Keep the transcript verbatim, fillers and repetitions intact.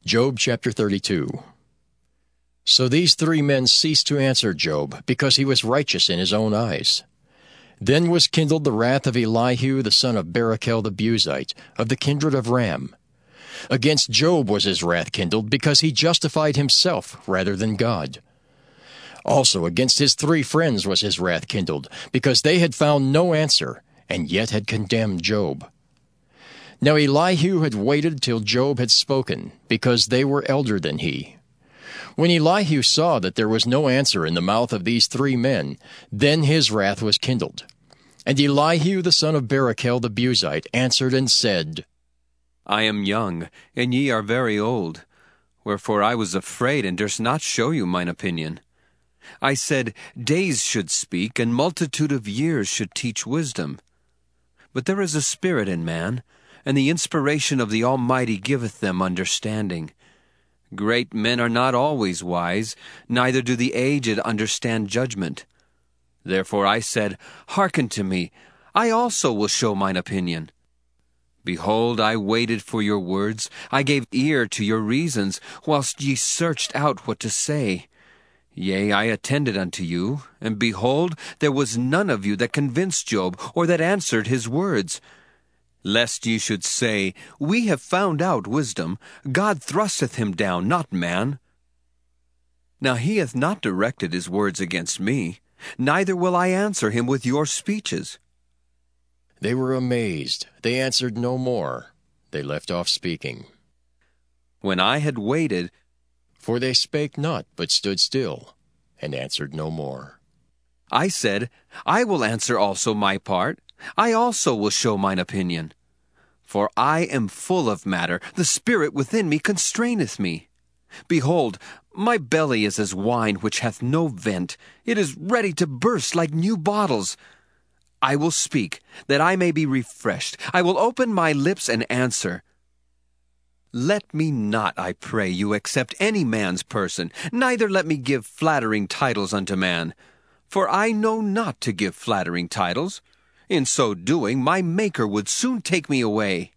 Job chapter thirty-two. So these three men ceased to answer Job, because he was righteous in his own eyes. Then was kindled the wrath of Elihu the son of Barachel the Buzite, of the kindred of Ram. Against Job was his wrath kindled, because he justified himself rather than God. Also against his three friends was his wrath kindled, because they had found no answer, and yet had condemned Job. Now Elihu had waited till Job had spoken, because they were elder than he. When Elihu saw that there was no answer in the mouth of these three men, then his wrath was kindled. And Elihu the son of Barachel the Buzite answered and said, I am young, and ye are very old. Wherefore I was afraid, and durst not show you mine opinion. I said, Days should speak, and multitude of years should teach wisdom. But there is a spirit in man, and the inspiration of the Almighty giveth them understanding. Great men are not always wise, neither do the aged understand judgment. Therefore I said, Hearken to me, I also will show mine opinion. Behold, I waited for your words, I gave ear to your reasons, whilst ye searched out what to say. Yea, I attended unto you, and behold, there was none of you that convinced Job, or that answered his words. Lest ye should say, We have found out wisdom, God thrusteth him down, not man. Now he hath not directed his words against me, neither will I answer him with your speeches. They were amazed. They answered no more. They left off speaking. When I had waited, For they spake not, but stood still, and answered no more. I said, I will answer also my part. I also will show mine opinion. For I am full of matter, the spirit within me constraineth me. Behold, my belly is as wine which hath no vent, it is ready to burst like new bottles. I will speak, that I may be refreshed. I will open my lips and answer. Let me not, I pray you, accept any man's person, neither let me give flattering titles unto man. For I know not to give flattering titles. In so doing, my Maker would soon take me away.